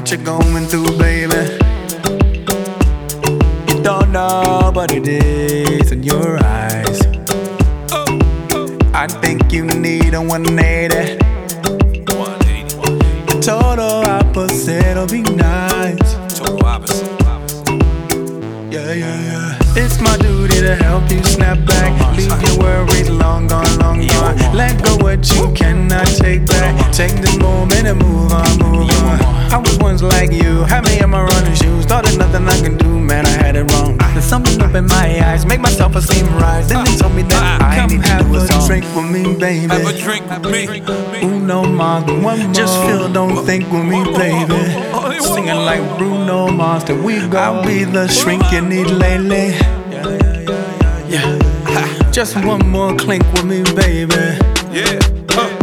what you're going through, baby. You don't know what it is in your eyes. I think you need a 180. The total opposite'll be nice. Total opposite. Yeah, yeah, yeah. It's my duty to help you snap back. Leave your worries long gone, long gone. Let go what you cannot take back. Take this moment and move on, move on. I was once like you, had me in my running shoes. Thought there's nothing I can do, man, I had it wrong. There's something up in my eyes, make my self-esteem rise. Then they told me that I need to have a drink with me, baby. Have a drink with me. Uno Mars, one more. Just feel, don't think with me, baby. Singing like Bruno Mars, that we go. I'll be the shrink you need lately. Yeah. Just one more clink with me, baby. Yeah.